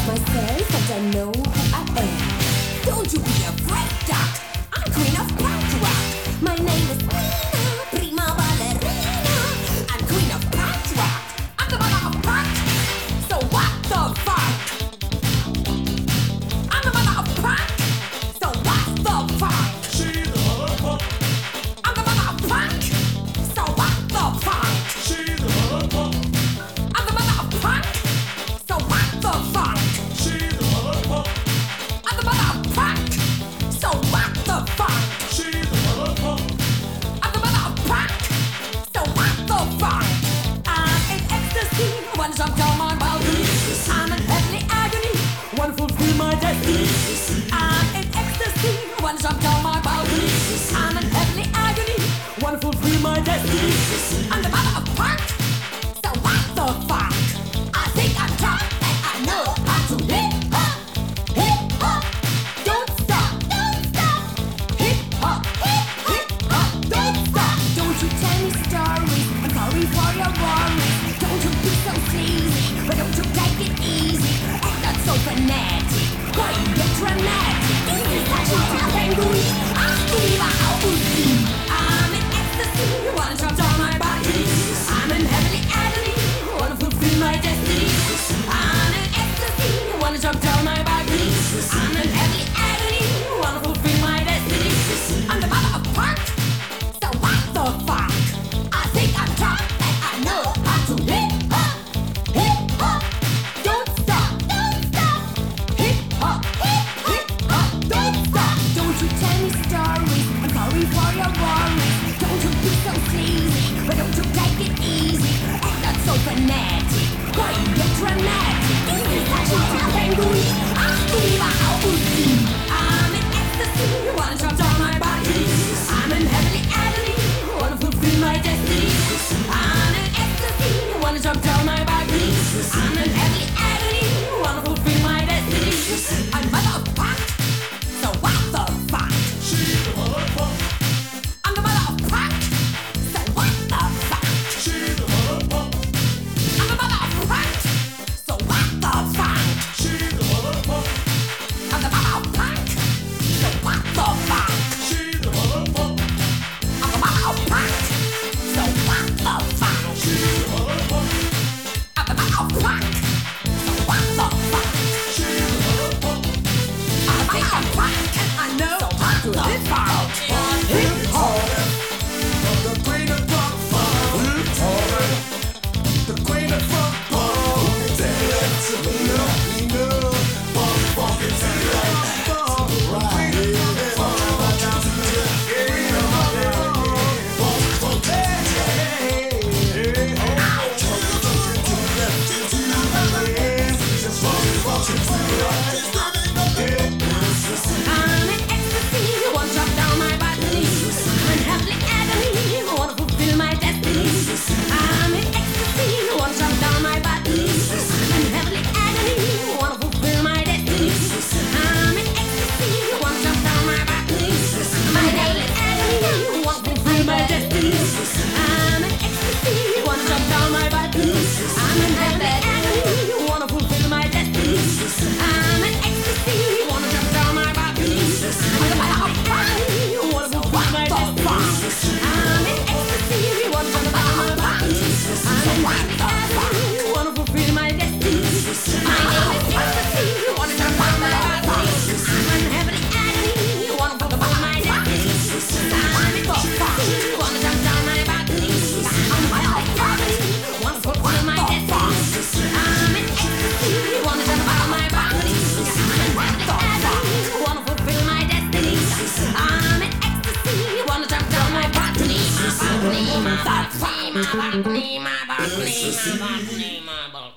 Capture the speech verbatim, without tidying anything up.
introduce myself and I know who I am. Don't you be afraid, Doc. I'm queen of punk rock. My name is Nina, prima ballerina. I'm queen of punk rock. I'm the mother of punk. So what the fuck? I'm the mother of punk. So what the fuck? She's the mother of punk. I'm the mother of punk. So what the fuck? She's the mother of punk. I'm the mother of punk. So what the fuck? She's the mother of punk. I'm the mother of punk. So what the fuck? She's the mother of punk. I'm the mother of punk. So what the fuck? I'm in ecstasy, wanna jump down my body. I'm in heavenly agony, wanna fulfill my destiny. I'm in ecstasy, wanna jump down my body. I'm in heavenly agony, wanna fulfill my destiny. I'm the mother of punk. So what the fuck? I think I'm tough and I know how to hip hop, hip hop. Don't stop, don't stop. Hip hop, hip hip hop. Don't stop. Don't you tell me stories. I'm sorry for your worries. Don't you be so sleazy, but don't you take it easy. Ain't that so fanatic? Why you get dramatic? This is actually a penguin. I'm Eva Augusti. I'm in ecstasy, wanna jump down my body. I'm in heavenly agony, wanna fulfill my destiny. I'm in ecstasy, wanna jump down my body. I'm in heavenly agony, wanna fulfill my destiny. I'm the mother of punk, so what the fuck? I think I'm tough and I know how to hip hop, hip hop. Don't stop, don't stop. Hip hop, hip hip hop. Don't stop. Don't you tell me stories. I'm sorry for your worries. Don't you be so sleazy, but don't you take it easy. Ain't that so fanatic? Why you get dramatic? This is actually a penguin. I'm Eva Augusti. I'm in ecstasy, wanna jump down my body. I'm in heavenly agony, wanna fulfill my destiny. I'm in ecstasy, wanna jump down my body. I'm in heavenly agony, wanna fulfill my destiny. I'm mother of punk, so what the fuck? She's the mother of punk. I'm the mother of punk, so what the fuck? She's the mother of punk. I'm the mother of punk, so what the fuck? She's the mother of punk. I'm the mother of punk, so what the fuck? She's the mother of punk. I'm the mother of punk, so what the fuck? She's the mother of punk. I'm the mother of punk, so what the fuck? She's the mother of punk. I think I'm punk, and I know how to hip hop. Hip hop. The queen of punk funk. The queen of punk funk. Dance to the love, we know. Punk funk is the right. Queen of punk funk. Queen of punk funk. Hey, hey, oh. To the left, to the right. Just funk, funk is the right. I'm in ecstasy, wanna jump down my body. I'm in heavenly agony, wanna fulfill my destiny. I'm in ecstasy, wanna jump down my body. I'm in heavenly agony, wanna fulfill my destiny. I'm in ecstasy, wanna jump down my body. I'm in heavenly agony, wanna fulfill my destiny. I'm in ecstasy, wanna jump down my body. I'm in heavenly agony, wanna fulfill my destiny. I'm in ecstasy, wanna jump down my body. I'm the mother of punk, wanna fulfill my destiny. I'm in ecstasy, wanna jump down my body. I'm in heavenly agony, wanna fulfill my destiny. My name is ecstasy, wanna jump down my body. I'm in heavenly agony, wanna fulfill my destiny. I'm in ecstasy, wanna jump down my body. I'm the mother of punk, wanna fulfill my destiny. I'm in ecstasy, wanna jump down my body. I'm in heavenly agony, wanna fulfill my destiny. I'm in ecstasy, wanna jump down my body. My body, my body, my body, my body, my body, my body.